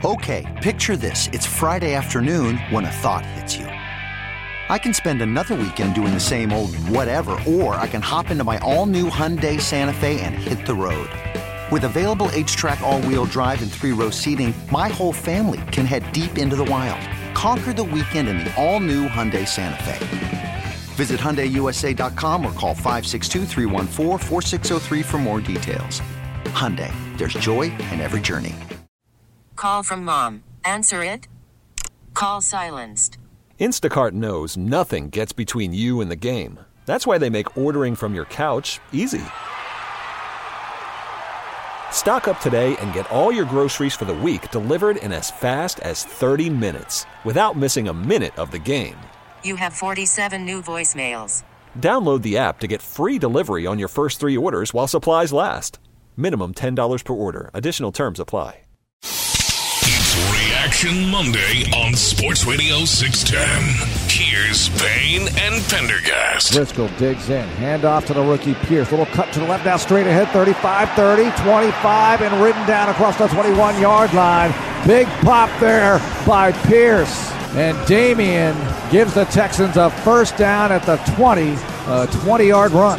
Okay, picture this. It's Friday afternoon when a thought hits you. I can spend another weekend doing the same old whatever, or I can hop into my all-new Hyundai Santa Fe and hit the road. With available H-Track all-wheel drive and 3-row seating, my whole family can head deep into the wild. Conquer the weekend in the all-new Hyundai Santa Fe. Visit HyundaiUSA.com or call 562-314-4603 for more details. Hyundai, there's joy in every journey. Call from mom. Answer it. Call silenced. Instacart knows nothing gets between you and the game. That's why they make ordering from your couch easy. Stock up today and get all your groceries for the week delivered in as fast as 30 minutes without missing a minute of the game. You have 47 new voicemails. Download the app to get free delivery on your first 3 orders while supplies last. Minimum $10 per order. Additional terms apply. It's Reaction Monday on Sports Radio 610. Here's Payne and Pendergast. Driscoll digs in. Hand off to the rookie Pierce. Little cut to the left now, straight ahead. 35, 30, 25, and ridden down across the 21-yard line. Big pop there by Pierce. And Damian gives the Texans a first down at the 20, a 20-yard run.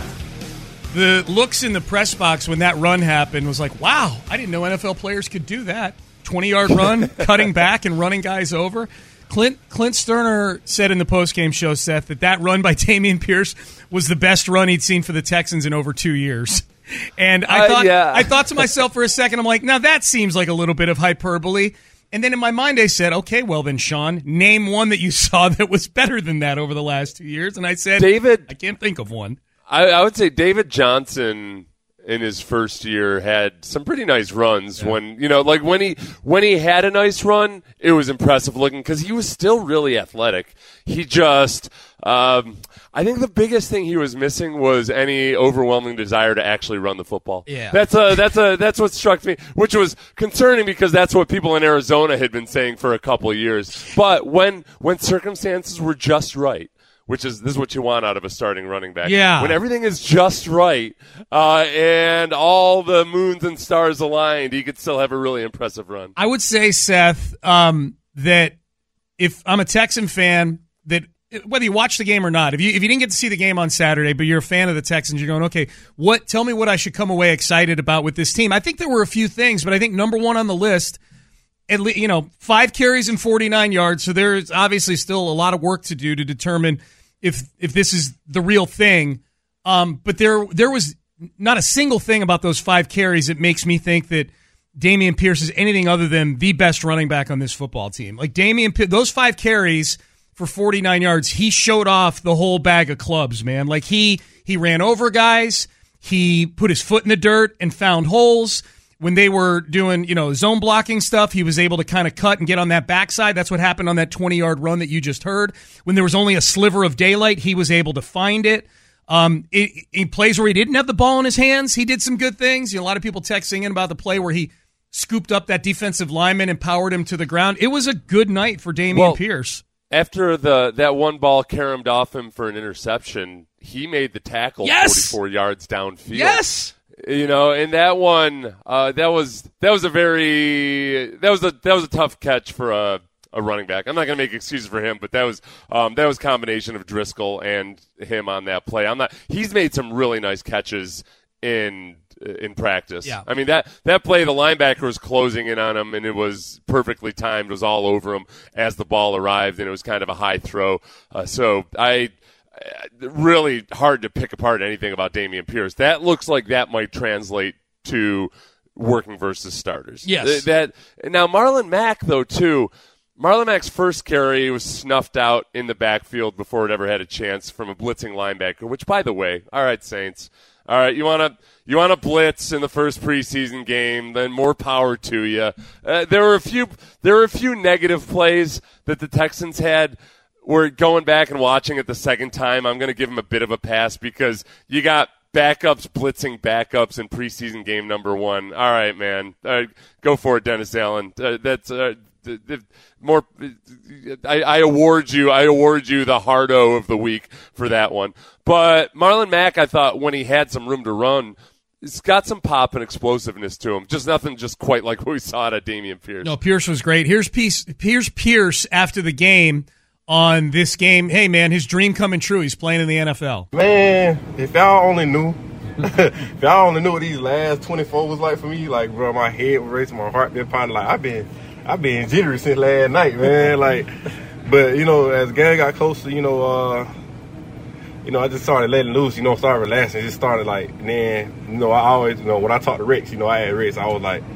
The looks in the press box when that run happened was like, wow, I didn't know NFL players could do that. 20-yard run, cutting back and running guys over. Clint Sterner said in the postgame show, Seth, that run by Dameon Pierce was the best run he'd seen for the Texans in over 2 years. And I thought to myself for a second, I'm like, now that seems like a little bit of hyperbole. And then in my mind I said, okay, well then, Sean, name one that you saw that was better than that over the last 2 years. And I said, I can't think of one. I would say David Johnson in his first year had some pretty nice runs. When when he had a nice run, it was impressive looking because he was still really athletic. He just I think the biggest thing he was missing was any overwhelming desire to actually run the football. Yeah. That's what struck me, which was concerning because that's what people in Arizona had been saying for a couple of years. But when circumstances were just right, this is what you want out of a starting running back. Yeah. When everything is just right, and all the moons and stars aligned, he could still have a really impressive run. I would say, Seth, that if I'm a Texan fan, that whether you watch the game or not, if you didn't get to see the game on Saturday, but you're a fan of the Texans, you're going, okay, tell me what I should come away excited about with this team. I think there were a few things, but I think number one on the list, 5 carries and 49 yards. So there's obviously still a lot of work to do to determine if this is the real thing. But there was not a single thing about those 5 carries that makes me think that Dameon Pierce is anything other than the best running back on this football team. Like those 5 carries for 49 yards, he showed off the whole bag of clubs, man. Like he ran over guys, he put his foot in the dirt and found holes. When they were doing, zone blocking stuff, he was able to kind of cut and get on that backside. That's what happened on that 20-yard run that you just heard. When there was only a sliver of daylight, he was able to find it. In plays where he didn't have the ball in his hands, he did some good things. A lot of people texting in about the play where he scooped up that defensive lineman and powered him to the ground. It was a good night for Dameon Pierce. After that one ball caromed off him for an interception, he made the tackle 44 yards downfield. Yes. And that one, that was a tough catch for a running back. I'm not going to make excuses for him, but that was a combination of Driscoll and him on that play. He's made some really nice catches in practice. Yeah. I mean, that play, the linebacker was closing in on him, and it was perfectly timed. It was all over him as the ball arrived, and it was kind of a high throw. Really hard to pick apart anything about Dameon Pierce. That looks like that might translate to working versus starters. Yes. Now, Marlon Mack, though, too. Marlon Mack's first carry was snuffed out in the backfield before it ever had a chance from a blitzing linebacker, which, by the way, all right, Saints. All right, you want to blitz in the first preseason game, then more power to you. There were a few negative plays that the Texans had. We're going back and watching it the second time. I'm going to give him a bit of a pass because you got backups blitzing backups in preseason game number 1. All right, man. Go for it, Dennis Allen. That's more. I award you the hard-o of the week for that one. But Marlon Mack, I thought when he had some room to run, it's got some pop and explosiveness to him. Just nothing just quite like what we saw out of Dameon Pierce. No, Pierce was great. Here's Pierce after the game on this game. Hey, man, his dream coming true. He's playing in the NFL. Man, if y'all only knew. If y'all only knew what these last 24 was like for me, like, bro, my head was racing, my heart been pounding. Like, I've been jittery since last night, man. Like, but, you know, as the game got closer, I just started letting loose, started relaxing. Just started, like, and then, I always, when I talk to Rex, I had Rex, I was like,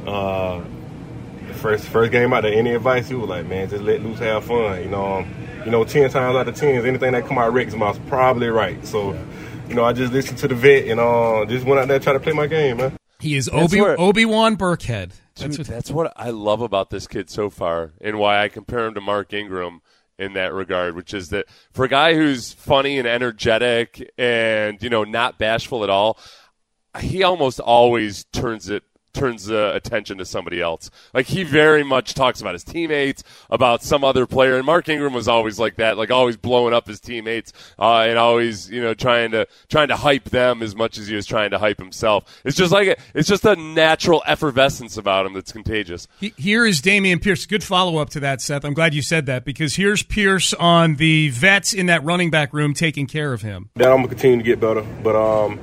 first game out there, any advice, he was like, man, just let loose, have fun. 10 times out of 10, anything that come out of Rex's mouth is probably right. So, I just listened to the vet and just went out there and tried to play my game, man. He is Obi-Wan Burkhead. That's what I love about this kid so far and why I compare him to Mark Ingram in that regard, which is that for a guy who's funny and energetic and, not bashful at all, he almost always turns the attention to somebody else. Like, he very much talks about his teammates, about some other player, and Mark Ingram was always like that, like always blowing up his teammates and always, trying to hype them as much as he was trying to hype himself. It's just a natural effervescence about him that's contagious. Here is Dameon Pierce. Good follow-up to that, Seth. I'm glad you said that, because here's Pierce on the vets in that running back room taking care of him. That I'm going to continue to get better, but,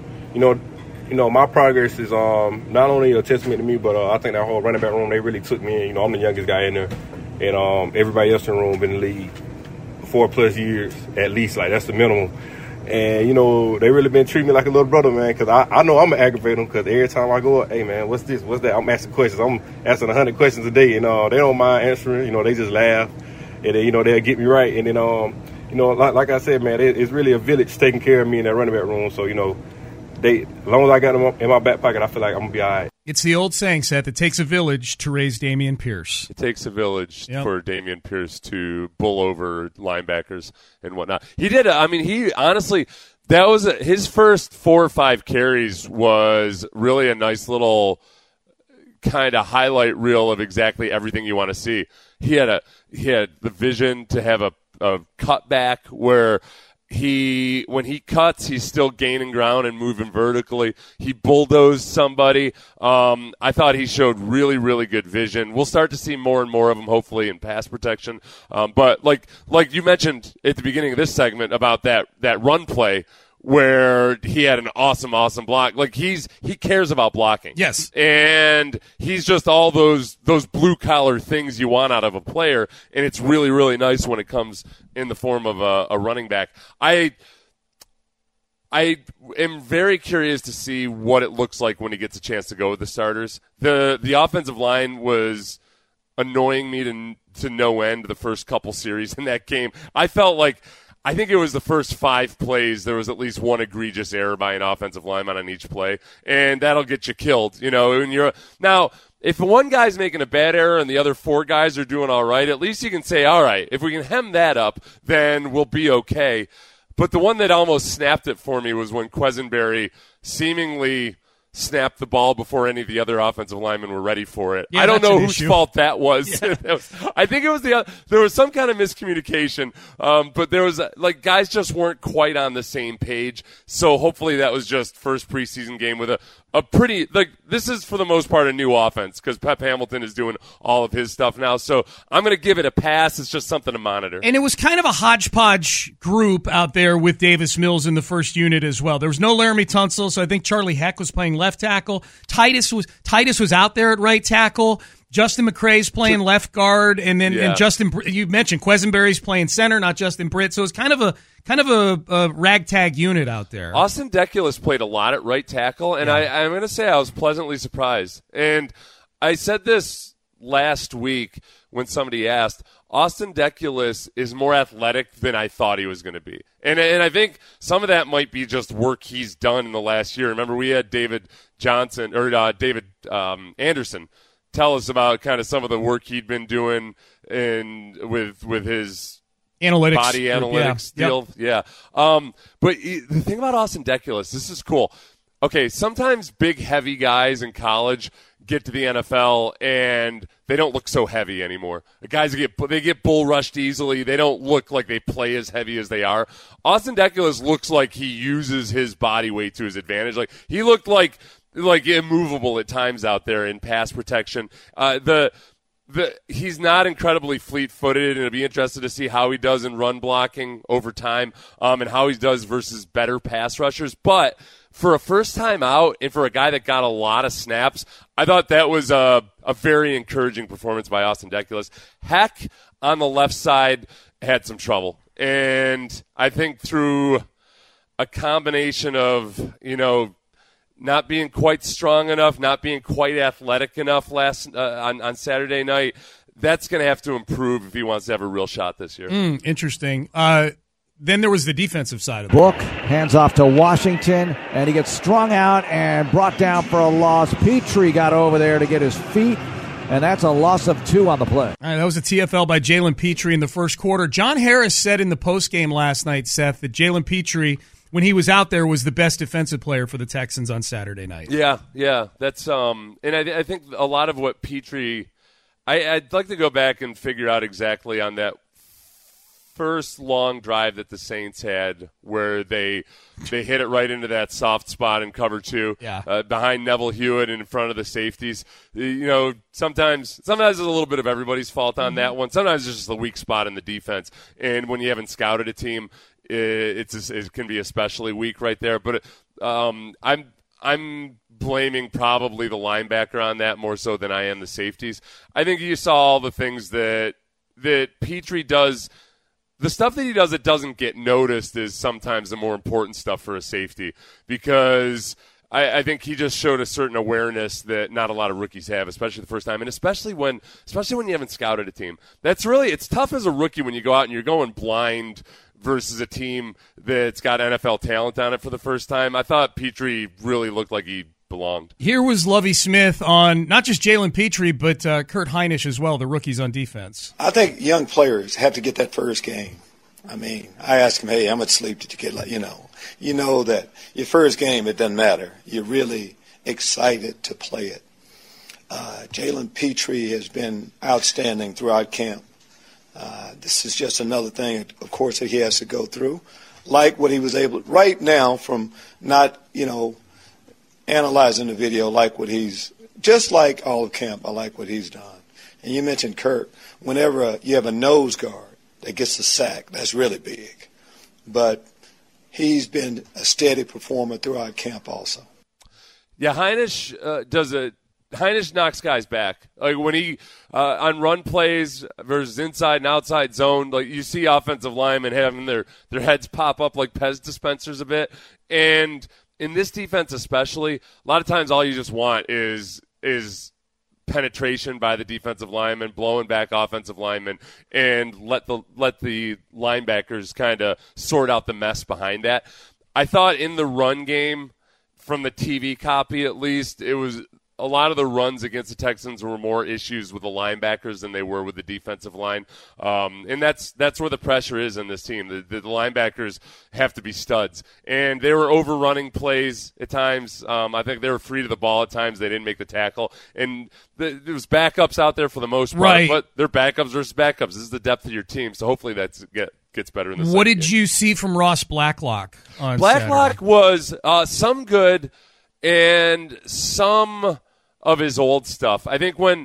my progress is not only a testament to me, but I think that whole running back room, they really took me in. I'm the youngest guy in there, and everybody else in the room been in the league 4+ years at least. Like, that's the minimum. And, they really been treating me like a little brother, man, because I know I'm going to aggravate them, because every time I go up, hey, man, what's this, what's that? I'm asking questions. I'm asking 100 questions a day, and they don't mind answering. They just laugh, and then, they'll get me right. And then, like I said, man, it's really a village taking care of me in that running back room. So, as long as I got them in my back pocket, I feel like I'm going to be all right. It's the old saying, Seth, it takes a village to raise Dameon Pierce. It takes a village for Dameon Pierce to bull over linebackers and whatnot. He did. He honestly, that was his first 4 or 5 carries was really a nice little kind of highlight reel of exactly everything you want to see. He had the vision to have a cutback where when he cuts, he's still gaining ground and moving vertically. He bulldozed somebody. I thought he showed really, really good vision. We'll start to see more and more of him, hopefully, in pass protection. But like you mentioned at the beginning of this segment about that run play where he had an awesome block. Like, he cares about blocking. Yes. And he's just all those blue collar things you want out of a player, and it's really, really nice when it comes in the form of a running back. I am very curious to see what it looks like when he gets a chance to go with the starters. The offensive line was annoying me to no end the first couple series in that game. I think it was the first 5 plays, there was at least one egregious error by an offensive lineman on each play, and that'll get you killed. Now, if one guy's making a bad error and the other 4 guys are doing all right, at least you can say, all right, if we can hem that up, then we'll be okay. But the one that almost snapped it for me was when Quesenberry seemingly snapped the ball before any of the other offensive linemen were ready for it. Yeah, I don't know whose fault that was. Yeah. I think it was there was some kind of miscommunication, but there was guys just weren't quite on the same page. So hopefully that was just first preseason game with a pretty, this is for the most part a new offense because Pep Hamilton is doing all of his stuff now. So I'm going to give it a pass. It's just something to monitor. And it was kind of a hodgepodge group out there with Davis Mills in the first unit as well. There was no Laramie Tunsil, so I think Charlie Heck was playing left tackle. Titus was out there at right tackle. Justin McCrae's playing left guard, and then and Justin, you mentioned Quesenberry's playing center, not Justin Britt. So it's kind of a ragtag unit out there. Austin Deculus played a lot at right tackle, and I'm going to say I was pleasantly surprised. And I said this last week when somebody asked, Austin Deculus is more athletic than I thought he was going to be. And I think some of that might be just work he's done in the last year. Remember, we had David Anderson tell us about kind of some of the work he'd been doing with his analytics, body analytics deal. Yep. Yeah. But the thing about Austin Deculus, this is cool. Okay, sometimes big, heavy guys in college get to the NFL and they don't look so heavy anymore. The guys get bull rushed easily. They don't look like they play as heavy as they are. Austin Deculus looks like he uses his body weight to his advantage. Like he looked like immovable at times out there in pass protection. He's not incredibly fleet-footed, and it'll be interesting to see how he does in run blocking over time, and how he does versus better pass rushers. But for a first time out and for a guy that got a lot of snaps, I thought that was a very encouraging performance by Austin Deculus. Heck, on the left side, had some trouble. And I think through a combination of, not being quite strong enough, not being quite athletic enough on Saturday night, that's going to have to improve if he wants to have a real shot this year. Interesting. Then there was the defensive side of it. Book hands off to Washington, and he gets strung out and brought down for a loss. Petrie got over there to get his feet, and that's a loss of 2 on the play. All right, that was a TFL by Jalen Petrie in the first quarter. John Harris said in the postgame last night, Seth, that Jalen Petrie, when he was out there, was the best defensive player for the Texans on Saturday night. Yeah. That's and I think a lot of what Petrie, I'd like to go back and figure out exactly on that first long drive that the Saints had where they hit it right into that soft spot in cover 2 behind Neville Hewitt and in front of the safeties. Sometimes it's a little bit of everybody's fault on that one. Sometimes it's just the weak spot in the defense. And when you haven't scouted a team, it can be especially weak right there. But I'm blaming probably the linebacker on that more so than I am the safeties. I think you saw all the things that Petrie does. The stuff that he does that doesn't get noticed is sometimes the more important stuff for a safety, because I think he just showed a certain awareness that not a lot of rookies have, especially the first time, and especially when you haven't scouted a team. It's tough as a rookie when you go out and you're going blind versus a team that's got NFL talent on it for the first time. I thought Petrie really looked like he belonged. Here was Lovie Smith on not just Jalen Petrie, but Kurt Hinish as well, the rookies on defense. I think young players have to get that first game. I mean, I asked him, hey, how much sleep did you get? You know that your first game, it doesn't matter. You're really excited to play it. Jalen Petrie has been outstanding throughout camp. This is just another thing, of course, that he has to go through. Like what he was able right now from not, analyzing the video, like what he's just like all of camp. I like what he's done. And you mentioned Kurt. Whenever you have a nose guard that gets the sack, that's really big. But he's been a steady performer throughout camp also. Yeah, Hinish Hinish knocks guys back. Like when he on run plays versus inside and outside zone, like you see offensive linemen having their heads pop up like Pez dispensers a bit. And in this defense especially, a lot of times all you just want is penetration by the defensive lineman, blowing back offensive linemen, and let the linebackers kind of sort out the mess behind that. I thought in the run game, from the TV copy at least, it was a lot of the runs against the Texans were more issues with the linebackers than they were with the defensive line. And that's where the pressure is in this team. The linebackers have to be studs. And they were overrunning plays at times. I think they were free to the ball at times. They didn't make the tackle. And there was backups out there for the most part. Right. But they're backups versus backups. This is the depth of your team. So hopefully that gets better in the What did you see from Ross Blacklock on Blacklock Saturday? Was some good and some of his old stuff. I think when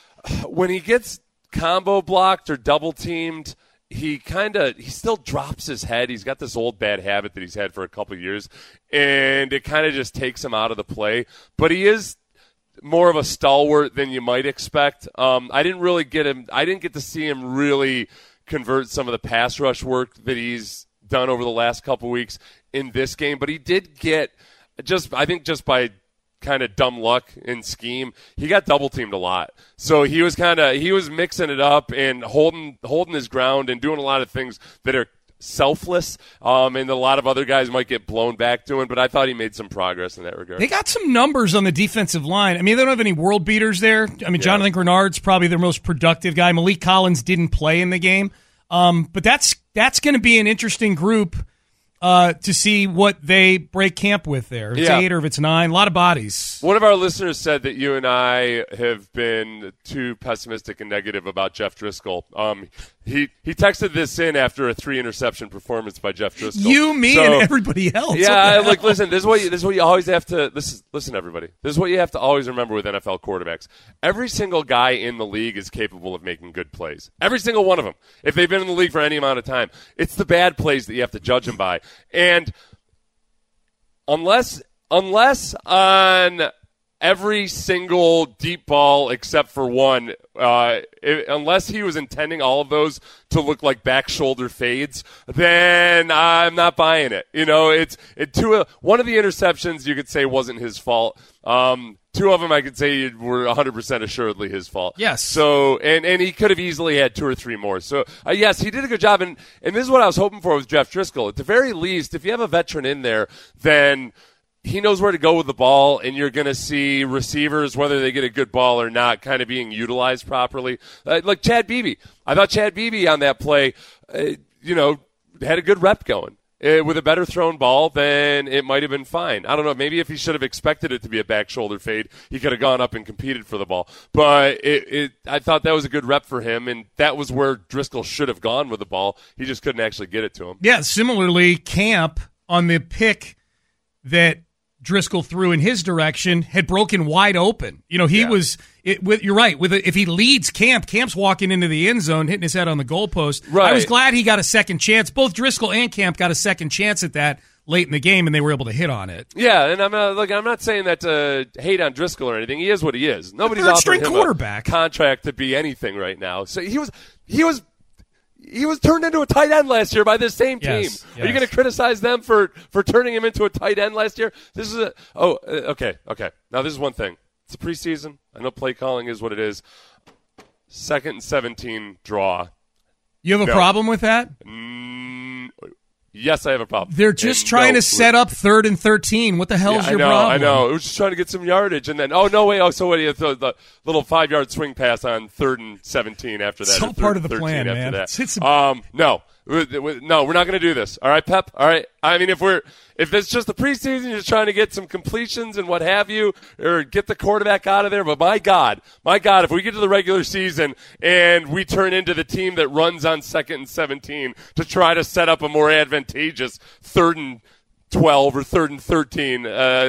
he gets combo blocked or double teamed, he still drops his head. He's got this old bad habit that he's had for a couple of years, and it kind of just takes him out of the play. But he is more of a stalwart than you might expect. I didn't get to see him really convert some of the pass rush work that he's done over the last couple of weeks in this game, but he did get just by kind of dumb luck in scheme, he got double teamed a lot. So he was mixing it up and holding his ground and doing a lot of things that are selfless, and a lot of other guys might get blown back to him, but I thought he made some progress in that regard. They got some numbers on the defensive line. I mean, they don't have any world beaters there. I mean, Jonathan Grenard's probably their most productive guy. Malik Collins didn't play in the game. But that's going to be an interesting group to see what they break camp with there. If it's 8 or if it's 9, a lot of bodies. One of our listeners said that you and I have been too pessimistic and negative about Jeff Driscoll. He texted this in after a 3-interception performance by Jeff Driscoll. You, me, and everybody else. Yeah, look, listen. This is what you always have to listen, everybody. This is what you have to always remember with NFL quarterbacks. Every single guy in the league is capable of making good plays. Every single one of them. If they've been in the league for any amount of time, it's the bad plays that you have to judge them by. And unless on every single deep ball except for one, unless he was intending all of those to look like back shoulder fades, then I'm not buying it. You know, one of the interceptions you could say wasn't his fault. 2 of them I could say were 100% assuredly his fault. Yes. So, and he could have easily had 2 or 3 more. So, yes, he did a good job. And this is what I was hoping for with Jeff Driscoll. At the very least, if you have a veteran in there, then he knows where to go with the ball, and you're going to see receivers, whether they get a good ball or not, kind of being utilized properly. Like Chad Beebe. I thought Chad Beebe on that play, had a good rep going. With a better thrown ball, then it might have been fine. I don't know. Maybe if he should have expected it to be a back shoulder fade, he could have gone up and competed for the ball. But I thought that was a good rep for him, and that was where Driscoll should have gone with the ball. He just couldn't actually get it to him. Yeah, similarly, Camp on the pick that Driscoll threw in his direction had broken wide open. You know, you're right. If he leads Camp's walking into the end zone, hitting his head on the goalpost. Right. I was glad he got a second chance. Both Driscoll and Camp got a second chance at that late in the game, and they were able to hit on it. Yeah, and I'm not saying that to hate on Driscoll or anything. He is what he is. Nobody's offering him a contract to be anything right now. So he was turned into a tight end last year by this same team. Yes. Are you going to criticize them for turning him into a tight end last year? This is okay. Now this is one thing. It's a preseason. I know play calling is what it is. 2nd and 17 draw. You have a problem with that? Yes, I have a problem. They're just trying to set up 3rd and 13. What the hell is your problem? I know. It was just trying to get some yardage, and then the little 5-yard swing pass on 3rd and 17 after that. It's all part of the plan, man. No, we're not going to do this. All right, Pep. All right. I mean, if it's just the preseason, you're just trying to get some completions and what have you, or get the quarterback out of there. But my God, if we get to the regular season and we turn into the team that runs on 2nd and 17 to try to set up a more advantageous 3rd and 12 or 3rd and 13,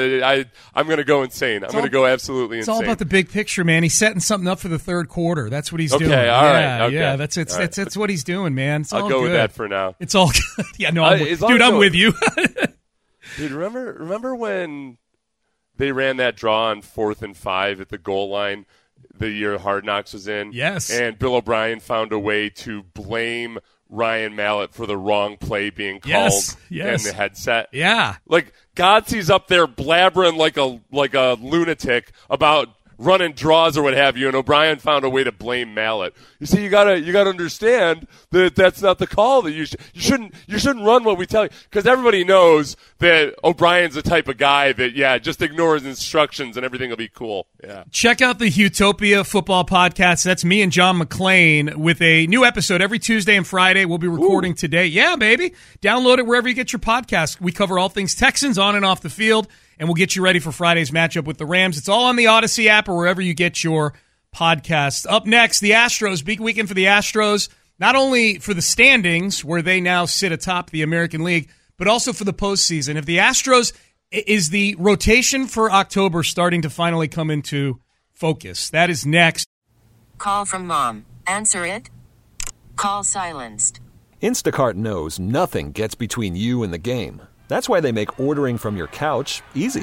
I'm going to go insane. I'm going to go absolutely insane. It's all about the big picture, man. He's setting something up for the 3rd quarter. That's what he's doing. Okay, all right. Okay. Yeah, that's what he's doing, man. It's I'll all go good. with that for now. It's all good. Yeah, no, I'm with you. Dude, remember when they ran that draw on 4th and 5 at the goal line the year Hard Knocks was in? Yes. And Bill O'Brien found a way to blame Ryan Mallett for the wrong play being called in the headset. Yeah. Like, Godsey's up there blabbering like a lunatic about running draws or what have you, and O'Brien found a way to blame Mallett. You see, you gotta understand that that's not the call. That you shouldn't run what we tell you, because everybody knows that O'Brien's the type of guy that just ignores instructions and everything will be cool. Yeah. Check out the Utopia Football Podcast. That's me and John McClain with a new episode every Tuesday and Friday. We'll be recording today. Yeah, baby. Download it wherever you get your podcast. We cover all things Texans on and off the field, and we'll get you ready for Friday's matchup with the Rams. It's all on the Odyssey app or wherever you get your podcasts. Up next, the Astros. Big weekend for the Astros, not only for the standings, where they now sit atop the American League, but also for the postseason. If the Astros, is the rotation for October starting to finally come into focus? That is next. Call from mom. Answer it. Call silenced. Instacart knows nothing gets between you and the game. That's why they make ordering from your couch easy.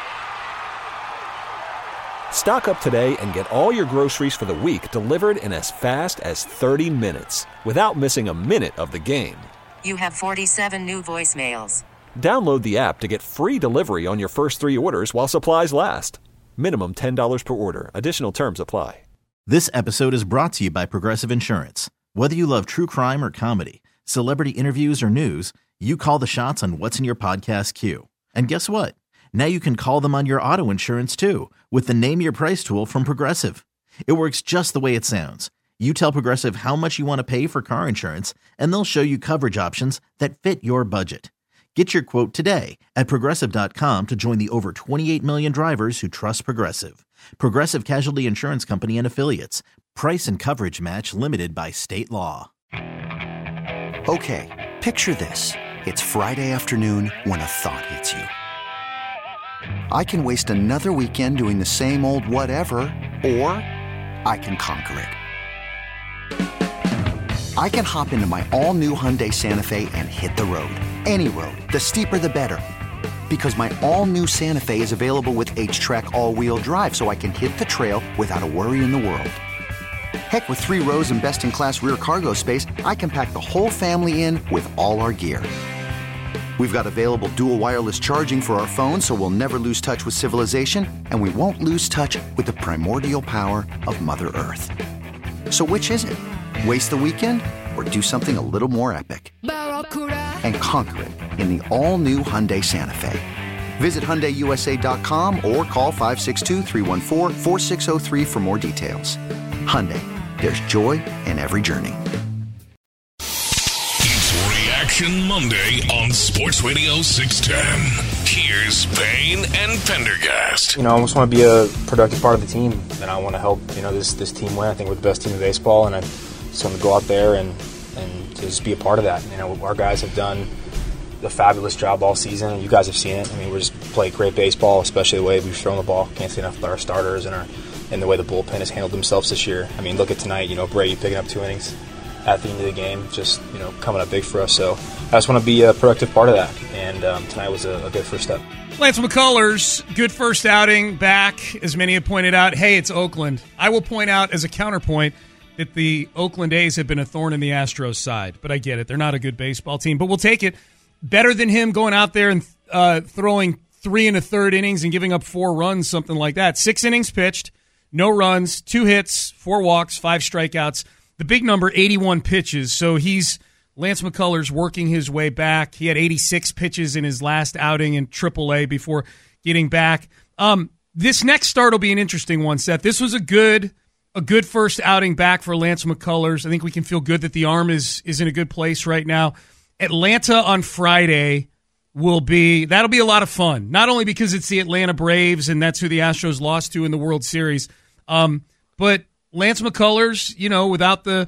Stock up today and get all your groceries for the week delivered in as fast as 30 minutes without missing a minute of the game. You have 47 new voicemails. Download the app to get free delivery on your first 3 orders while supplies last. Minimum $10 per order. Additional terms apply. This episode is brought to you by Progressive Insurance. Whether you love true crime or comedy, celebrity interviews or news, you call the shots on what's in your podcast queue. And guess what? Now you can call them on your auto insurance too with the Name Your Price tool from Progressive. It works just the way it sounds. You tell Progressive how much you want to pay for car insurance, and they'll show you coverage options that fit your budget. Get your quote today at Progressive.com to join the over 28 million drivers who trust Progressive. Progressive Casualty Insurance Company and Affiliates. Price and coverage match limited by state law. Okay, picture this. It's Friday afternoon when a thought hits you. I can waste another weekend doing the same old whatever, or I can conquer it. I can hop into my all-new Hyundai Santa Fe and hit the road. Any road. The steeper, the better. Because my all-new Santa Fe is available with H-Track all-wheel drive, so I can hit the trail without a worry in the world. Heck, with 3 rows and best-in-class rear cargo space, I can pack the whole family in with all our gear. We've got available dual wireless charging for our phones, so we'll never lose touch with civilization, and we won't lose touch with the primordial power of Mother Earth. So which is it? Waste the weekend or do something a little more epic? And conquer it in the all-new Hyundai Santa Fe. Visit HyundaiUSA.com or call 562-314-4603 for more details. Hyundai, there's joy in every journey. Reaction Monday on Sports Radio 610. Here's Payne and Pendergast. I just want to be a productive part of the team, and I want to help, this team win. I think we're the best team in baseball, and I just want to go out there and just be a part of that. Our guys have done a fabulous job all season. You guys have seen it. We just play great baseball, especially the way we've thrown the ball. Can't say enough about our starters and the way the bullpen has handled themselves this year. Look at tonight. Brady picking up 2 innings at the end of the game, just coming up big for us. So I just want to be a productive part of that, and tonight was a good first step. Lance McCullers, good first outing back, as many have pointed out. Hey, it's Oakland. I will point out as a counterpoint that the Oakland A's have been a thorn in the Astros' side, but I get it. They're not a good baseball team, but we'll take it. Better than him going out there and throwing 3 1/3 innings and giving up 4 runs, something like that. 6 innings pitched, no runs, 2 hits, 4 walks, 5 strikeouts. The big number, 81 pitches. So he's Lance McCullers working his way back. He had 86 pitches in his last outing in AAA before getting back. This next start will be an interesting one, Seth. This was a good first outing back for Lance McCullers. I think we can feel good that the arm is in a good place right now. Atlanta on Friday that'll be a lot of fun. Not only because it's the Atlanta Braves and that's who the Astros lost to in the World Series, but Lance McCullers, without the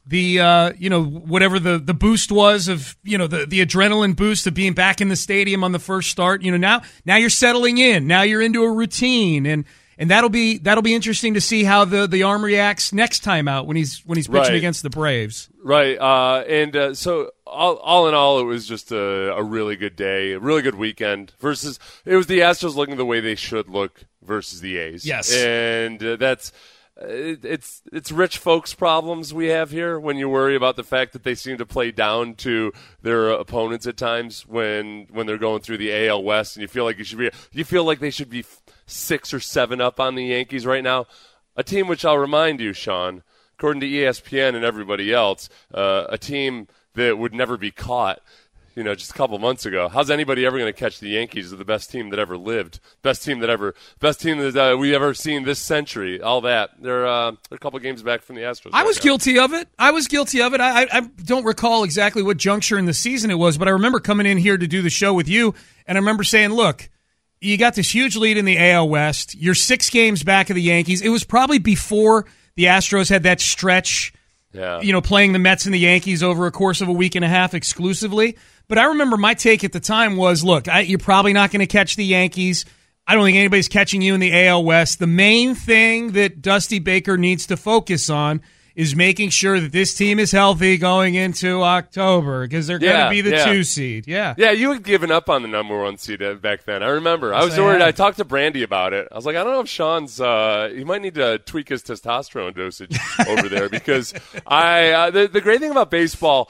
whatever the boost was of, the adrenaline boost of being back in the stadium on the first start, now you're settling in. Now you're into a routine, and that'll be interesting to see how the arm reacts next time out when he's pitching against the Braves. Right. So all in all, it was just a really good day, a really good weekend versus it was the Astros looking the way they should look versus the A's. Yes. And that's it's rich folks' problems we have here when you worry about the fact that they seem to play down to their opponents at times when they're going through the AL West, and you feel like they should be 6 or 7 up on the Yankees right now. A team which I'll remind you, Sean, according to ESPN and everybody else, a team that would never be caught. Just a couple months ago. How's anybody ever going to catch the Yankees? They're the best team that ever lived, best team that we ever seen this century. All that. They're a couple games back from the Astros. I was guilty of it. I don't recall exactly what juncture in the season it was, but I remember coming in here to do the show with you, and I remember saying, "Look, you got this huge lead in the AL West. You're 6 games back of the Yankees." It was probably before the Astros had that stretch. Yeah. Playing the Mets and the Yankees over a course of a week and a half exclusively. But I remember my take at the time was, look, you're probably not going to catch the Yankees. I don't think anybody's catching you in the AL West. The main thing that Dusty Baker needs to focus on is making sure that this team is healthy going into October because they're going to be the 2 seed. Yeah, you had given up on the number 1 seed back then. I remember. I was worried. I talked to Brandy about it. I was like, I don't know if Sean's he might need to tweak his testosterone dosage over there because the great thing about baseball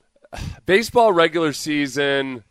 regular season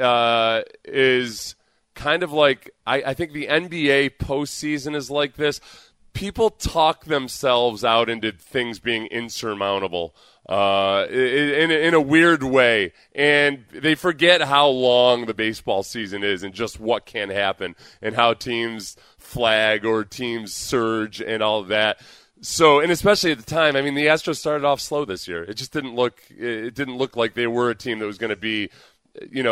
is kind of like I think the NBA postseason is like this. People talk themselves out into things being insurmountable in a weird way, and they forget how long the baseball season is and just what can happen and how teams flag or teams surge and all of that. So, and especially at the time, the Astros started off slow this year. It just didn't look like they were a team that was going to be,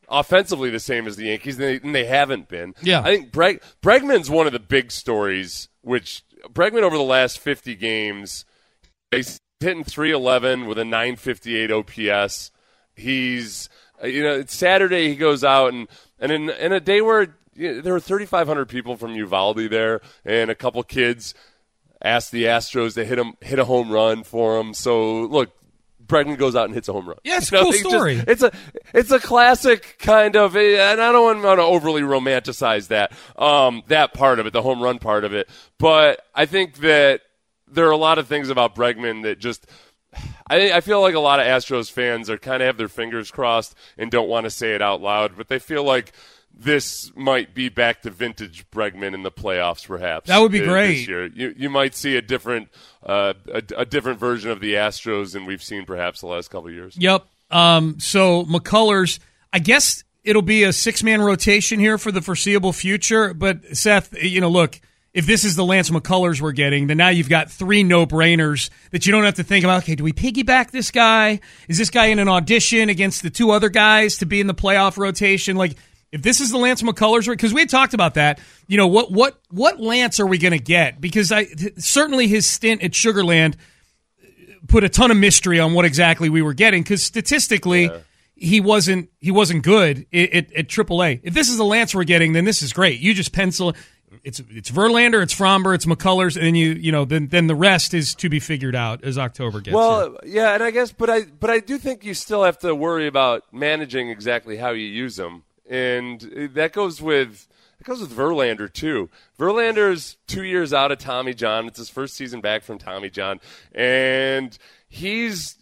offensively the same as the Yankees, and they haven't been. Yeah. I think Bregman's one of the big stories, which Bregman over the last 50 games, he's hitting .311 with a .958 OPS. He's, it's Saturday, he goes out, and in a day where there were 3,500 people from Uvalde there, and a couple kids asked the Astros to hit a home run for him. So, look, Bregman goes out and hits a home run. Yeah, it's a cool story. It's a classic kind of, and I don't want to overly romanticize that part of it, the home run part of it. But I think that there are a lot of things about Bregman that just, I feel like a lot of Astros fans are kind of have their fingers crossed and don't want to say it out loud, but they feel like this might be back to vintage Bregman in the playoffs, perhaps. That would be great. This year. You might see a different version of the Astros than we've seen perhaps the last couple of years. Yep. So McCullers, I guess it'll be a 6-man rotation here for the foreseeable future. But Seth, look, if this is the Lance McCullers we're getting, then now you've got 3 no-brainers that you don't have to think about. Okay, do we piggyback this guy? Is this guy in an audition against the 2 other guys to be in the playoff rotation? Like, if this is the Lance McCullers, because we had talked about that, what Lance are we going to get? Because certainly his stint at Sugar Land put a ton of mystery on what exactly we were getting. Because statistically, he wasn't good at AAA. If this is the Lance we're getting, then this is great. You just pencil it's Verlander, it's Fromber, it's McCullers, and then the rest is to be figured out as October gets. Well, yeah, and I guess, but I do think you still have to worry about managing exactly how you use them. And that goes with Verlander too. Verlander's 2 years out of Tommy John. It's his first season back from Tommy John, and he's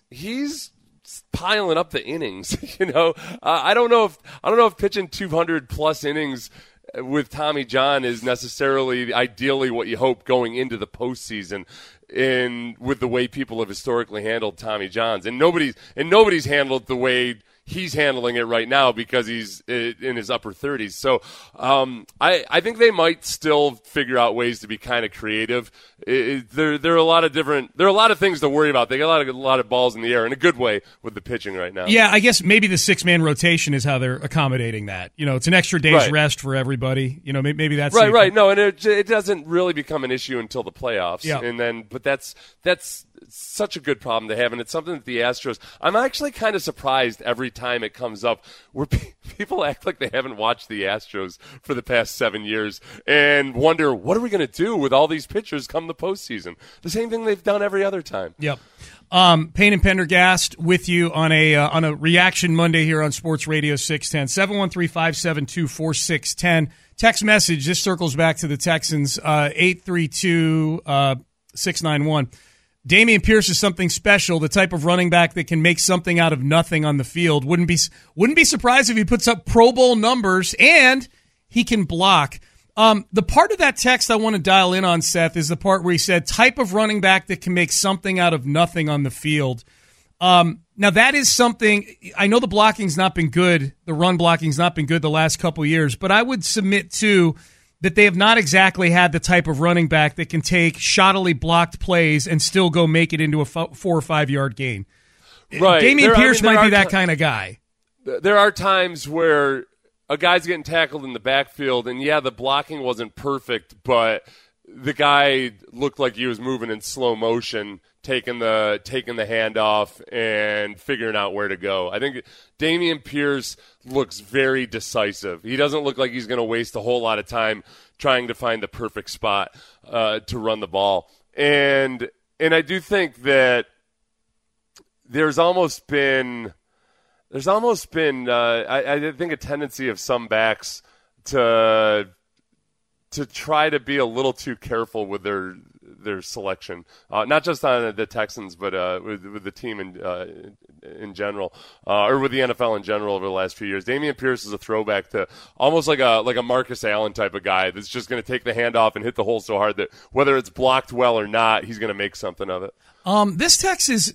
piling up the innings. I don't know if pitching 200 plus innings with Tommy John is necessarily ideally what you hope going into the postseason. And with the way people have historically handled Tommy Johns, and nobody's handled the way he's handling it right now because he's in his upper 30s. So I think they might still figure out ways to be kind of creative. There are a lot of things to worry about. They got a lot of balls in the air in a good way with the pitching right now. Yeah, I guess maybe the 6-man rotation is how they're accommodating that. It's an extra day's rest for everybody. Maybe that's right. No, and it doesn't really become an issue until the playoffs. Yeah. But that's such a good problem to have, and it's something that the Astros. I'm actually kind of surprised every time it comes up where people act like they haven't watched the Astros for the past 7 years and wonder, what are we going to do with all these pitchers come the postseason? The same thing they've done every other time. Yep. Payne and Pendergast with you on a Reaction Monday here on Sports Radio 610. 713-572-4610. Text message. This circles back to the Texans. 832-691. Dameon Pierce is something special, the type of running back that can make something out of nothing on the field. Wouldn't be surprised if he puts up Pro Bowl numbers, and he can block. The part of that text I want to dial in on, Seth, is the part where he said type of running back that can make something out of nothing on the field. Now, that is something – I know the blocking's not been good. The run blocking's not been good the last couple of years, but I would submit, too, that they have not exactly had the type of running back that can take shoddily blocked plays and still go make it into a 4 or 5 yard gain. Right. Dameon Pierce might be that kind of guy. There are times where a guy's getting tackled in the backfield, and the blocking wasn't perfect, but the guy looked like he was moving in slow motion, taking the handoff and figuring out where to go. I think Dameon Pierce looks very decisive. He doesn't look like he's going to waste a whole lot of time trying to find the perfect spot to run the ball. And I do think that there's almost been I think a tendency of some backs to try to be a little too careful with their selection, not just on the Texans, but with the team in general, or with the NFL in general over the last few years. Dameon Pierce is a throwback to almost like a Marcus Allen type of guy that's just going to take the handoff and hit the hole so hard that whether it's blocked well or not, he's going to make something of it. This text is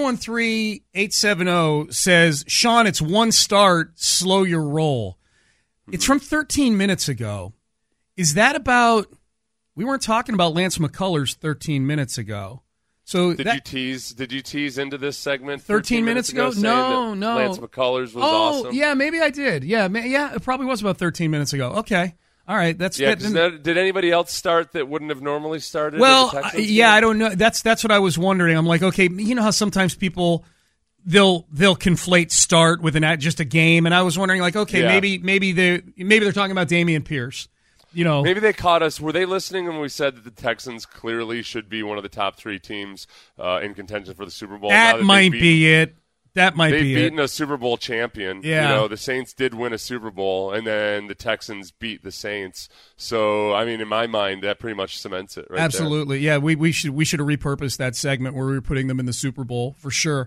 713-870 says, Sean, it's one start, slow your roll. It's from 13 minutes ago. Is that about – we weren't talking about Lance McCullers 13 minutes ago. So did you tease into this segment 13 minutes ago? No. Lance McCullers was awesome. awesome. Yeah, maybe I did. Yeah, it probably was about 13 minutes ago. Okay. All right, did anybody else start that wouldn't have normally started? Well, I don't know. That's what I was wondering. I'm like, okay, you know how sometimes people they'll conflate start with just a game, and I was wondering, like, okay, maybe they're talking about Dameon Pierce. You know, maybe they caught us. Were they listening when we said that the Texans clearly should be one of the top 3 teams in contention for the Super Bowl? That might be it. That might be it. They've beaten a Super Bowl champion. Yeah. You know, the Saints did win a Super Bowl, and then the Texans beat the Saints. So, I mean, in my mind, that pretty much cements it right Absolutely. there. Yeah, we should have repurposed that segment where we were putting them in the Super Bowl for sure.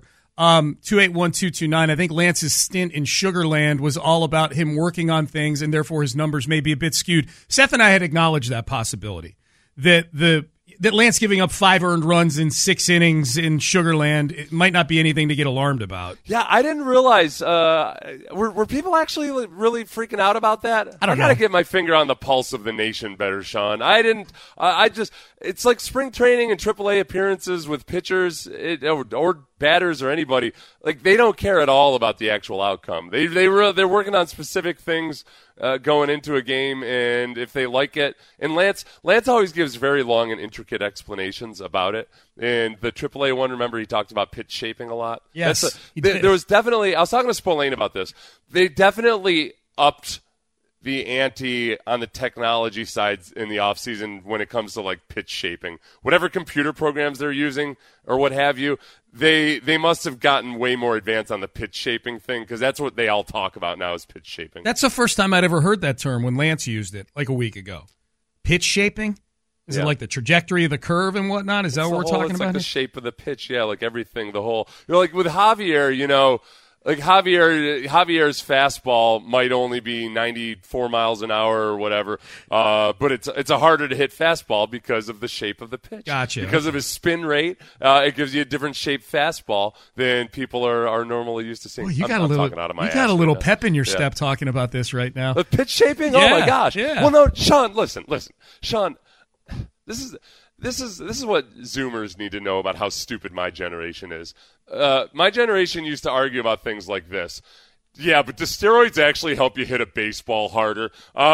281229. I think Lance's stint in Sugarland was all about him working on things, and therefore his numbers may be a bit skewed. Seth and I had acknowledged that possibility, that Lance giving up 5 earned runs in 6 innings in Sugarland, it might not be anything to get alarmed about. Yeah, I didn't realize. Were people actually really freaking out about that? I got to get my finger on the pulse of the nation better, Sean. I didn't. It's like spring training and AAA appearances with pitchers or batters or anybody. Like, they don't care at all about the actual outcome. They're working on specific things going into a game, and if they like it, and Lance always gives very long and intricate explanations about it. And the AAA one, remember, he talked about pitch shaping a lot. Yes, there was definitely. I was talking to Spillane about this. They definitely upped the ante on the technology side in the offseason when it comes to, like, pitch shaping. Whatever computer programs they're using or what have you, they must have gotten way more advanced on the pitch shaping thing, because that's what they all talk about now is pitch shaping. That's the first time I'd ever heard that term when Lance used it, like a week ago. Pitch shaping? Is it like the trajectory of the curve and whatnot? Is that what we're talking about? It's like the shape of the pitch, yeah, like everything, the whole. Like with Javier, you know, like Javier's fastball might only be 94 miles an hour or whatever, but it's a harder to hit fastball because of the shape of the pitch. Gotcha. Because of his spin rate, it gives you a different shaped fastball than people are normally used to seeing. Well, you got a little pep in your step talking about this right now. The pitch shaping? Yeah, oh my gosh. Yeah. Well, no, Sean, listen. Sean, this is what Zoomers need to know about how stupid my generation is. My generation used to argue about things like this. Yeah, but do steroids actually help you hit a baseball harder?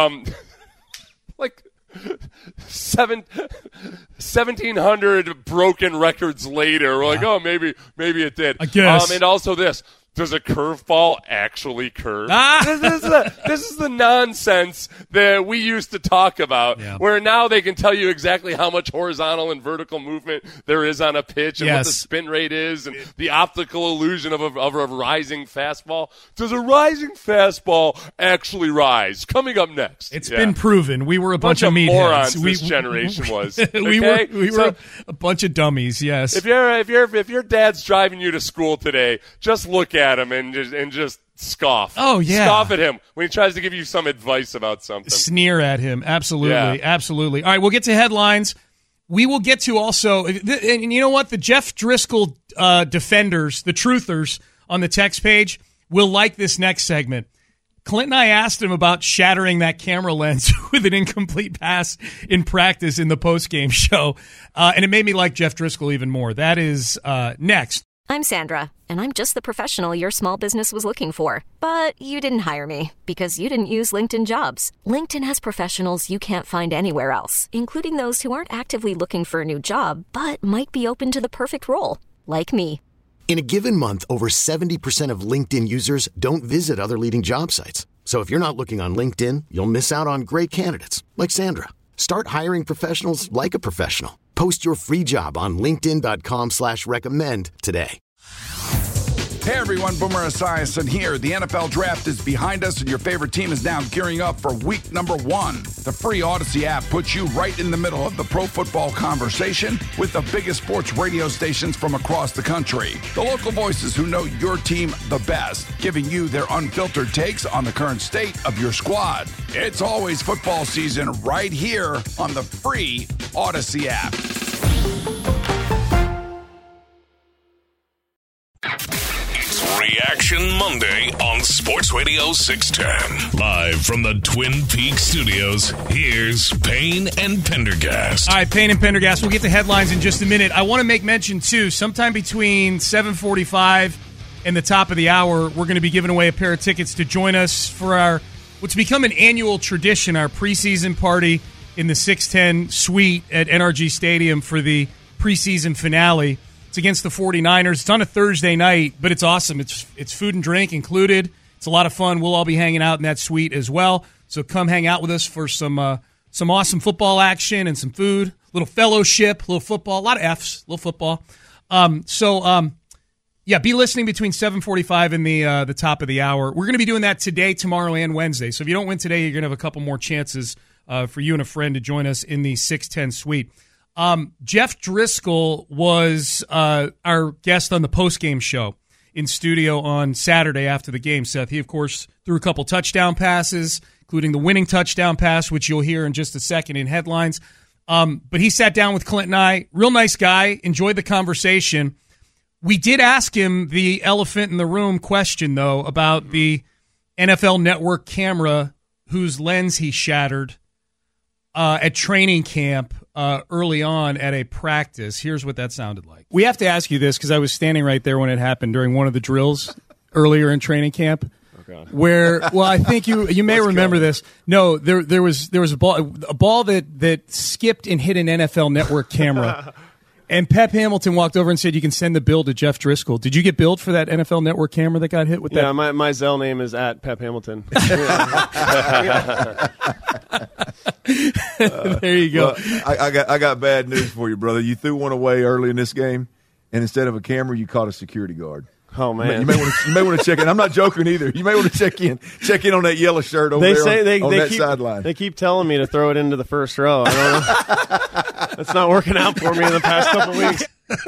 Like 1,700 broken records later, we're like, oh, maybe it did. I guess. And also this. Does a curveball actually curve? This is the nonsense that we used to talk about, where now they can tell you exactly how much horizontal and vertical movement there is on a pitch and what the spin rate is and the optical illusion of a rising fastball. Does a rising fastball actually rise? Coming up next. It's been proven. We were a bunch of morons. meatheads. This generation was. We okay? were a bunch of dummies. Yes. If your dad's driving you to school today, just look at him and just scoff. Oh, yeah. Scoff at him when he tries to give you some advice about something. Sneer at him. Absolutely. Yeah. Absolutely. All right, we'll get to headlines. We will get to also, and you know what? The Jeff Driscoll defenders, the truthers on the text page, will like this next segment. Clint and I asked him about shattering that camera lens with an incomplete pass in practice in the postgame show, and it made me like Jeff Driscoll even more. That is next. I'm Sandra, and I'm just the professional your small business was looking for. But you didn't hire me because you didn't use LinkedIn Jobs. LinkedIn has professionals you can't find anywhere else, including those who aren't actively looking for a new job, but might be open to the perfect role, like me. In a given month, over 70% of LinkedIn users don't visit other leading job sites. So if you're not looking on LinkedIn, you'll miss out on great candidates like Sandra. Start hiring professionals like a professional. Post your free job on linkedin.com/recommend today. Hey everyone, Boomer Esiason here. The NFL Draft is behind us and your favorite team is now gearing up for week number 1. The free Odyssey app puts you right in the middle of the pro football conversation with the biggest sports radio stations from across the country. The local voices who know your team the best, giving you their unfiltered takes on the current state of your squad. It's always football season right here on the free Odyssey app. Reaction Monday on Sports Radio 610. Live from the Twin Peaks studios, here's Payne and Pendergast. All right, Payne and Pendergast. We'll get the headlines in just a minute. I want to make mention, too, sometime between 7:45 and the top of the hour, we're going to be giving away a pair of tickets to join us for our what's become an annual tradition, our preseason party in the 610 suite at NRG Stadium for the preseason finale. It's against the 49ers. It's on a Thursday night, but it's awesome. It's food and drink included. It's a lot of fun. We'll all be hanging out in that suite as well. So come hang out with us for some awesome football action and some food, a little fellowship, a little football, a lot of Fs, a little football. Yeah, be listening between 7:45 and the top of the hour. We're going to be doing that today, tomorrow, and Wednesday. So if you don't win today, you're going to have a couple more chances for you and a friend to join us in the 610 suite. Jeff Driscoll was our guest on the postgame show in studio on Saturday after the game, Seth. He, of course, threw a couple touchdown passes, including the winning touchdown pass, which you'll hear in just a second in headlines. But he sat down with Clint and I. Real nice guy. Enjoyed the conversation. We did ask him the elephant in the room question, though, about the NFL Network camera whose lens he shattered at training camp early on at a practice. Here's what that sounded like. We have to ask you this because I was standing right there when it happened during one of the drills earlier in training camp. Where, well, I think you may remember this. No, there was a ball that skipped and hit an NFL Network camera. And Pep Hamilton walked over and said, "You can send the bill to Jeff Driscoll." Did you get billed for that NFL Network camera that got hit with that? Yeah, my Zelle name is at Pep Hamilton. There you go. Well, I got bad news for you, brother. You threw one away early in this game, and instead of a camera, you caught a security guard. Oh man, you may want to check in. I'm not joking either. You may want to check in on that yellow shirt over there on that sideline. They keep telling me to throw it into the first row. I don't know. It's not working out for me in the past couple weeks.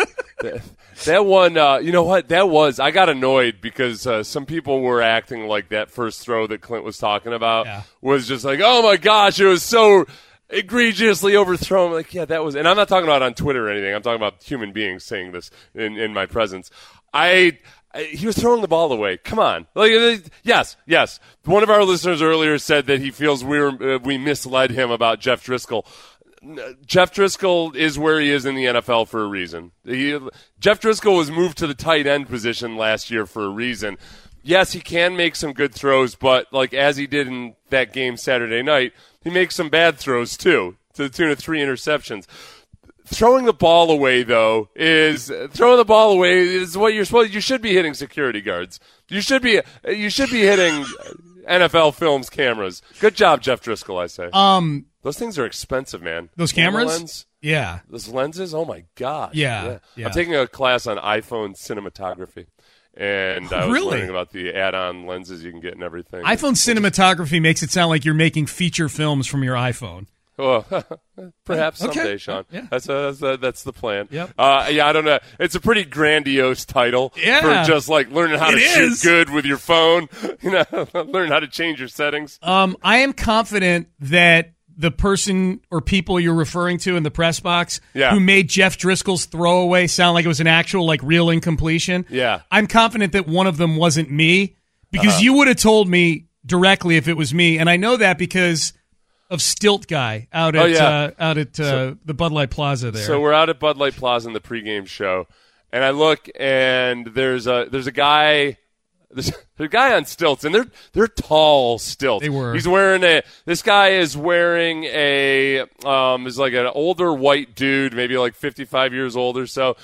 That one, you know what? I got annoyed because some people were acting like that first throw that Clint was talking about was just like, oh my gosh, it was so egregiously overthrown. Like, yeah, that was, and I'm not talking about on Twitter or anything. I'm talking about human beings saying this in my presence. He was throwing the ball away. Come on. Yes. One of our listeners earlier said that he feels we misled him about Jeff Driscoll. Jeff Driscoll is where he is in the NFL for a reason. Jeff Driscoll was moved to the tight end position last year for a reason. Yes, he can make some good throws, but like as he did in that game Saturday night, he makes some bad throws too, to the tune of 3 interceptions. Throwing the ball away, though, is what you're supposed. You should be hitting security guards. You should be hitting NFL Films cameras. Good job, Jeff Driscoll. I say. Those things are expensive, man. Those cameras? Yeah. Those lenses. Oh my gosh. Yeah. I'm taking a class on iPhone cinematography, and I was learning about the add-on lenses you can get and everything. iPhone cinematography makes it sound like you're making feature films from your iPhone. Well, perhaps someday, okay. Sean. Yeah. That's the plan. Yep. I don't know. It's a pretty grandiose title for just like learning how to shoot good with your phone. Learn how to change your settings. I am confident that the person or people you're referring to in the press box who made Jeff Driscoll's throwaway sound like it was an actual like real incompletion. Yeah. I'm confident that one of them wasn't me because you would have told me directly if it was me, and I know that because of Stilt Guy out at the Bud Light Plaza there. So we're out at Bud Light Plaza in the pregame show, and I look and there's a guy on stilts, and they're tall stilts. They were. This guy is wearing is like an older white dude, maybe like 55 years old or so.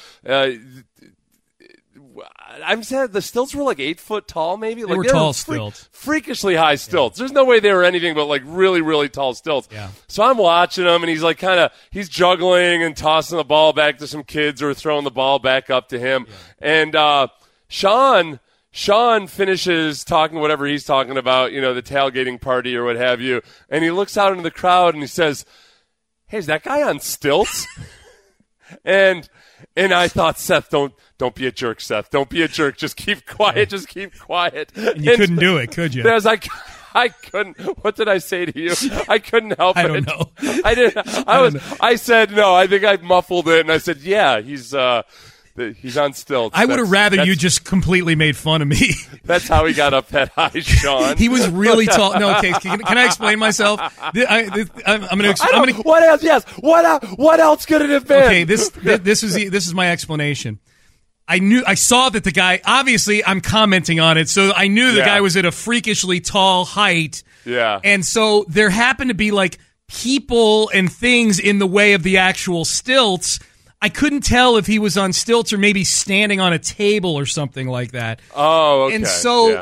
I'm saying the stilts were like 8 foot tall, maybe. They were tall stilts. Freakishly high stilts. Yeah. There's no way they were anything but like really, really tall stilts. Yeah. So I'm watching him, and he's like he's juggling and tossing the ball back to some kids or throwing the ball back up to him. Yeah. And Sean finishes talking whatever he's talking about, the tailgating party or what have you, and he looks out into the crowd and he says, "Hey, is that guy on stilts?" And I thought, Seth, don't be a jerk, Seth. Don't be a jerk. Just keep quiet. Just keep quiet. And you couldn't do it, could you? I was like, I couldn't. What did I say to you? I couldn't help it. I don't know. I didn't. I said no. I think I muffled it, and I said, yeah, he's. He's on stilts. I would have rather you just completely made fun of me. That's how he got up that high, Sean. He was really tall. No, okay. Can I explain myself? I'm going to. What else? Yes. What else could it have been? Okay. This is my explanation. I saw that the guy. Obviously, I'm commenting on it, so I knew the guy was at a freakishly tall height. Yeah. And so there happened to be like people and things in the way of the actual stilts. I couldn't tell if he was on stilts or maybe standing on a table or something like that. Oh, okay. And so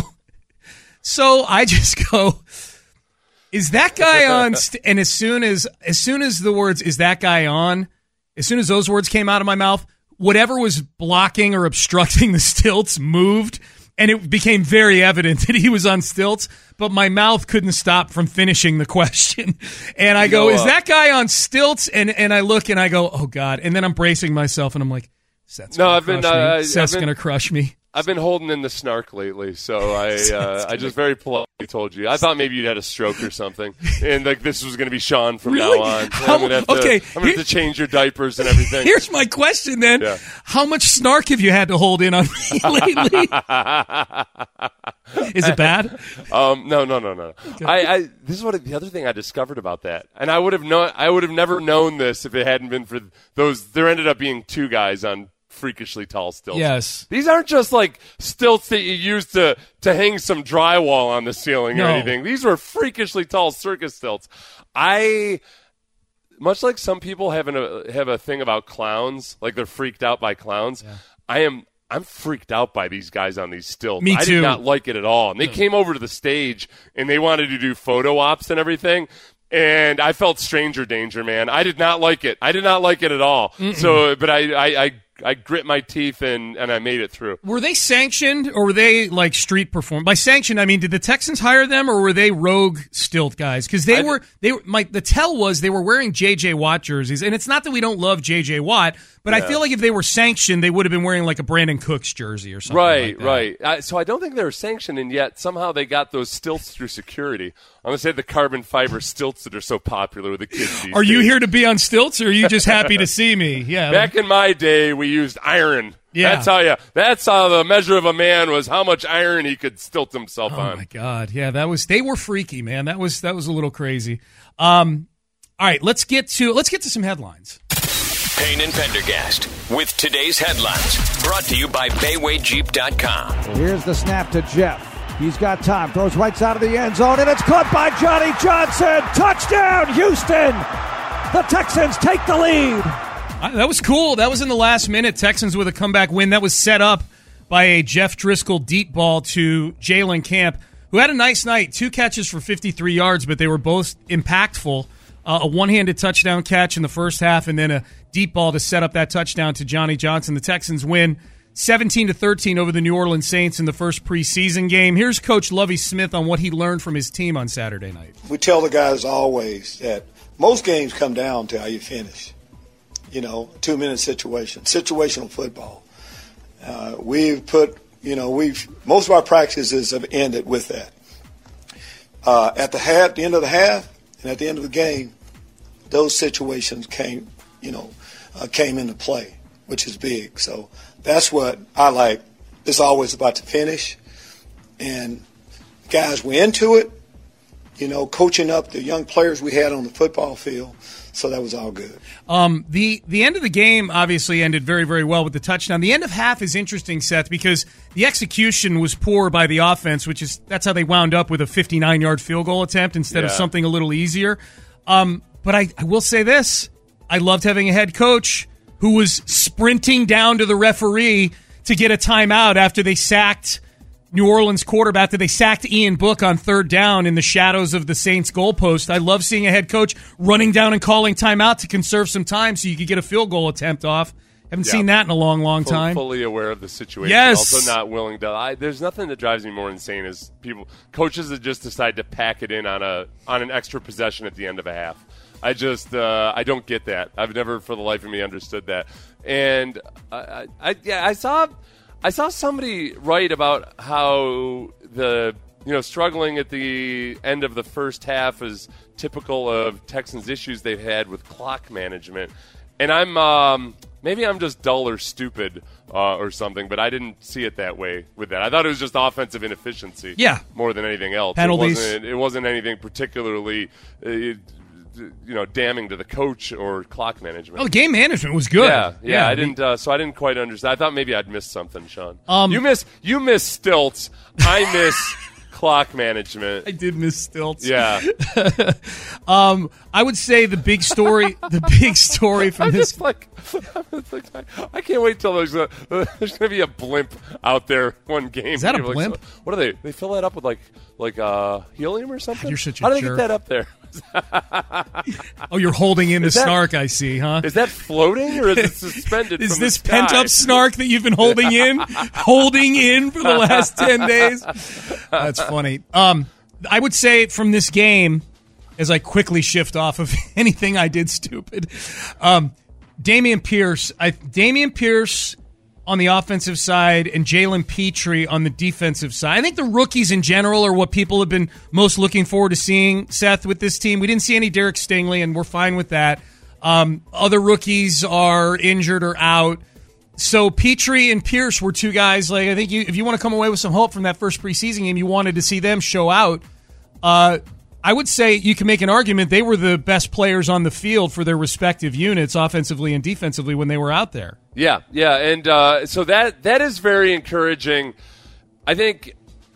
I just go, is that guy on? And as soon as the words "is that guy on," as soon as those words came out of my mouth, whatever was blocking or obstructing the stilts moved. And it became very evident that he was on stilts, but my mouth couldn't stop from finishing the question. And I go, is that guy on stilts? And I look and I go, oh, God. And then I'm bracing myself and I'm like, Seth's going to crush me. I've been holding in the snark lately, so I just very politely told you. I thought maybe you'd had a stroke or something, and like this was going to be Sean from now on. I'm going to have to change your diapers and everything. Here's my question then. Yeah. How much snark have you had to hold in on me lately? Is it bad? No. Okay. This is the other thing I discovered about that, and I would have never known this if it hadn't been for those. There ended up being two guys on freakishly tall stilts. Yes. These aren't just like stilts that you use to hang some drywall on the ceiling or anything. These were freakishly tall circus stilts. Much like some people have a thing about clowns, like they're freaked out by clowns. Yeah. I'm freaked out by these guys on these stilts. Me too. I did not like it at all. And they came over to the stage and they wanted to do photo ops and everything. And I felt stranger danger, man. I did not like it. I did not like it at all. Mm-mm. So, but I grit my teeth and I made it through. Were they sanctioned or were they like street perform? By sanctioned, I mean, did the Texans hire them or were they rogue stilt guys? Because the tell was they were wearing J.J. Watt jerseys. And it's not that we don't love J.J. Watt, but I feel like if they were sanctioned, they would have been wearing like a Brandon Cooks jersey or something like that. Right. So I don't think they were sanctioned, and yet somehow they got those stilts through security. I'm going to say the carbon fiber stilts that are so popular with the kids these Are days. You here to be on stilts, or are you just happy to see me? Yeah. Back in my day, we used iron. Yeah. That's how the measure of a man was how much iron he could stilt himself on. Oh my God. Yeah, they were freaky, man. That was a little crazy. All right, let's get to some headlines. Payne and Pendergast with today's headlines, brought to you by BaywayJeep.com. Here's the snap to Jeff. He's got time. Throws right side of the end zone, and it's caught by Johnny Johnson. Touchdown, Houston. The Texans take the lead. That was cool. That was in the last minute. Texans with a comeback win. That was set up by a Jeff Driscoll deep ball to Jalen Camp, who had a nice night. 2 catches for 53 yards, but they were both impactful. A one-handed touchdown catch in the first half, and then a deep ball to set up that touchdown to Johnny Johnson. The Texans win 17-13 over the New Orleans Saints in the first preseason game. Here's Coach Lovie Smith on what he learned from his team on Saturday night. We tell the guys always that most games come down to how you finish. 2-minute situation, situational football. Most of our practices have ended with that. At the end of the half, and at the end of the game, those situations came into play, which is big. So that's what I like. It's always about the finish. And guys, we're into it, coaching up the young players we had on the football field. So that was all good. The end of the game obviously ended very, very well with the touchdown. The end of half is interesting, Seth, because the execution was poor by the offense, that's how they wound up with a 59-yard field goal attempt instead of something a little easier. But I will say this. I loved having a head coach who was sprinting down to the referee to get a timeout after they sacked New Orleans quarterback, after they sacked Ian Book on third down in the shadows of the Saints goalpost. I love seeing a head coach running down and calling timeout to conserve some time so you could get a field goal attempt off. Haven't seen that in a long, long time. Fully aware of the situation. Yes. Also not willing to. There's nothing that drives me more insane is coaches that just decide to pack it in on an extra possession at the end of a half. I don't get that. I've never for the life of me understood that. And I saw somebody write about how the struggling at the end of the first half is typical of Texans issues they've had with clock management. And I'm Maybe I'm just dull or stupid or something, but I didn't see it that way with that. I thought it was just offensive inefficiency more than anything else. Penalties. It wasn't anything particularly damning to the coach or clock management. Oh, the game management was good. Yeah. I didn't. So I didn't quite understand. I thought maybe I'd missed something, Sean. You miss stilts. I miss clock management. I did miss stilts. Yeah. I would say the big story from this. I can't wait till there's going to be a blimp out there one game. Is that a blimp? Like, what are they? They fill that up with like helium or something? You're such a How do they jerk. get that up there? Oh, you're holding in the snark, I see, huh? Is that floating or is it suspended Is from this the sky? pent-up snark that you've been holding in for the last 10 days? That's funny. I would say from this game, as I quickly shift off of anything I did stupid, Dameon Pierce on the offensive side and Jalen Petrie on the defensive side. I think the rookies in general are what people have been most looking forward to seeing, Seth, with this team. We didn't see any Derek Stingley, and we're fine with that. Other rookies are injured or out. So Petrie and Pierce were two guys, I think if you want to come away with some hope from that first preseason game, you wanted to see them show out. I would say you can make an argument they were the best players on the field for their respective units, offensively and defensively, when they were out there. Yeah, and so that is very encouraging. I think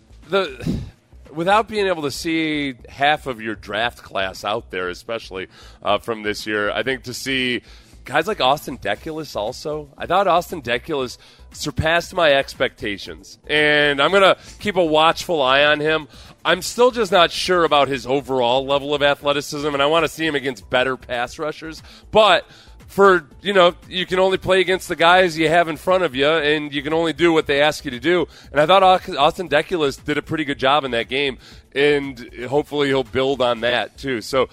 without being able to see half of your draft class out there, especially from this year, I think to see guys like Austin Deculus also. I thought Austin Deculus surpassed my expectations, and I'm going to keep a watchful eye on him. I'm still just not sure about his overall level of athleticism, and I want to see him against better pass rushers. But you can only play against the guys you have in front of you, and you can only do what they ask you to do. And I thought Austin Deculus did a pretty good job in that game, and hopefully he'll build on that too. So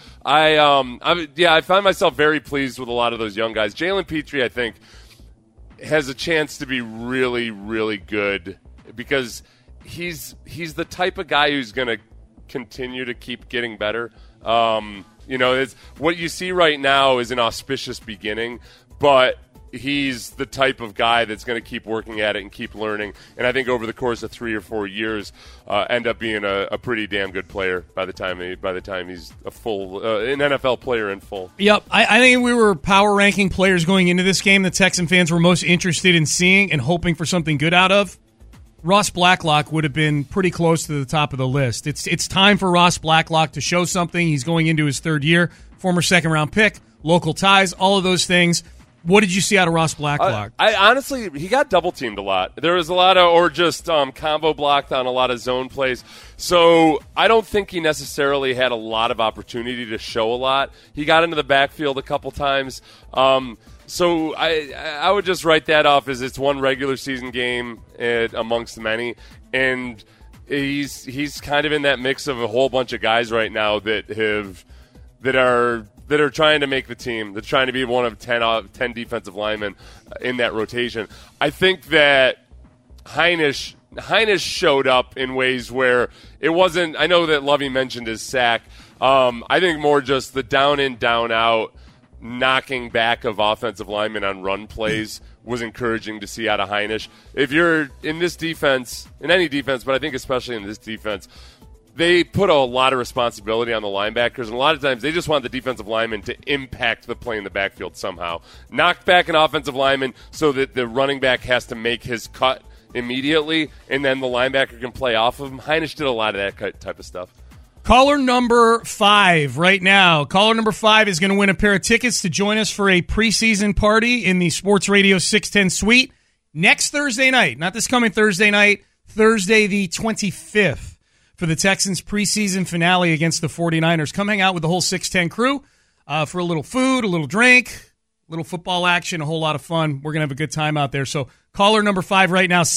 I find myself very pleased with a lot of those young guys. Jalen Petrie, I think, has a chance to be really, really good because he's the type of guy who's going to continue to keep getting better. It's what you see right now is an auspicious beginning, but he's the type of guy that's going to keep working at it and keep learning. And I think over the course of 3 or 4 years, end up being a pretty damn good player by the time he's a full an NFL player in full. Yep, I think we were power ranking players going into this game the Texan fans were most interested in seeing and hoping for something good out of. Ross Blacklock would have been pretty close to the top of the list. It's time for Ross Blacklock to show something. He's going into his third year, former second-round pick, local ties, all of those things. What did you see out of Ross Blacklock? I honestly, he got double-teamed a lot. There was a lot of, or just combo blocked on a lot of zone plays. So I don't think he necessarily had a lot of opportunity to show a lot. He got into the backfield a couple times. So I would just write that off as it's one regular season game amongst many, and he's kind of in that mix of a whole bunch of guys right now that are trying to make the team. They're trying to be one of 10 defensive linemen in that rotation. I think that Heinisch showed up in ways where it wasn't. I know that Lovie mentioned his sack. I think more just the down in, down out, knocking back of offensive linemen on run plays was encouraging to see out of Heinisch. If you're in this defense, in any defense, but I think especially in this defense, they put a lot of responsibility on the linebackers, and a lot of times they just want the defensive lineman to impact the play in the backfield somehow. Knock back an offensive lineman so that the running back has to make his cut immediately, and then the linebacker can play off of him. Heinisch did a lot of that type of stuff. Caller number 5 right now. Caller number 5 is going to win a pair of tickets to join us for a preseason party in the Sports Radio 610 suite next Thursday night. Not this coming Thursday night, Thursday the 25th for the Texans preseason finale against the 49ers. Come hang out with the whole 610 crew for a little food, a little drink, a little football action, a whole lot of fun. We're going to have a good time out there. So caller number 5 right now,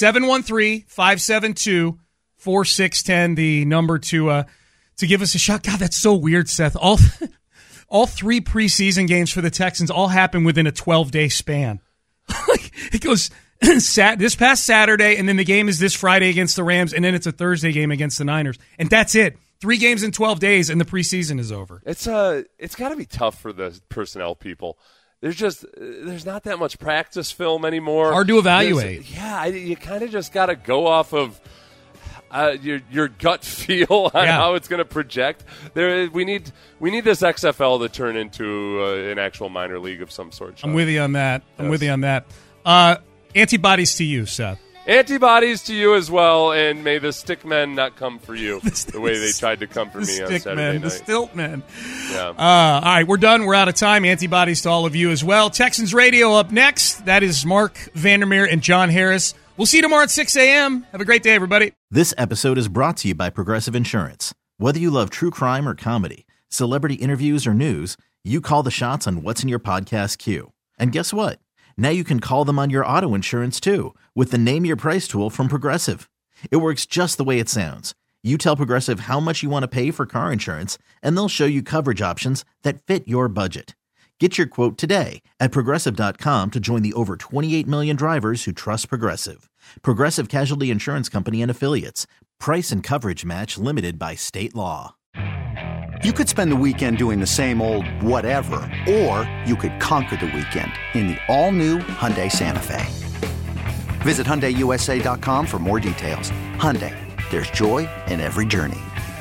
713-572-4610, the number to give us a shot. God, that's so weird, Seth. All 3 preseason games for the Texans all happen within a 12-day span. It goes this past Saturday, and then the game is this Friday against the Rams, and then it's a Thursday game against the Niners. And that's it. 3 games in 12 days, and the preseason is over. It's got to be tough for the personnel people. there's not that much practice film anymore. Hard to evaluate. You kind of just got to go off of your gut feel on how it's going to project. We need this XFL to turn into an actual minor league of some sort. Sean. I'm with you on that. Antibodies to you, Seth. Antibodies to you as well, and may the stick men not come for you the way they tried to come for me on Saturday night. The stilt men. Yeah. All right, we're done. We're out of time. Antibodies to all of you as well. Texans Radio up next. That is Mark Vandermeer and John Harris. We'll see you tomorrow at 6 a.m. Have a great day, everybody. This episode is brought to you by Progressive Insurance. Whether you love true crime or comedy, celebrity interviews or news, you call the shots on what's in your podcast queue. And guess what? Now you can call them on your auto insurance, too, with the Name Your Price tool from Progressive. It works just the way it sounds. You tell Progressive how much you want to pay for car insurance, and they'll show you coverage options that fit your budget. Get your quote today at Progressive.com to join the over 28 million drivers who trust Progressive. Progressive Casualty Insurance Company and Affiliates. Price and coverage match limited by state law. You could spend the weekend doing the same old whatever, or you could conquer the weekend in the all-new Hyundai Santa Fe. Visit HyundaiUSA.com for more details. Hyundai, there's joy in every journey.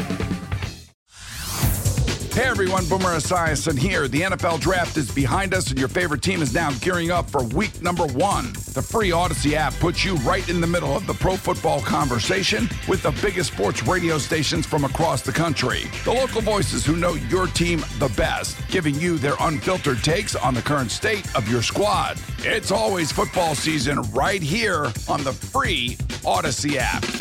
Hey everyone, Boomer Esiason here. The NFL Draft is behind us and your favorite team is now gearing up for week number 1. The free Odyssey app puts you right in the middle of the pro football conversation with the biggest sports radio stations from across the country. The local voices who know your team the best, giving you their unfiltered takes on the current state of your squad. It's always football season right here on the free Odyssey app.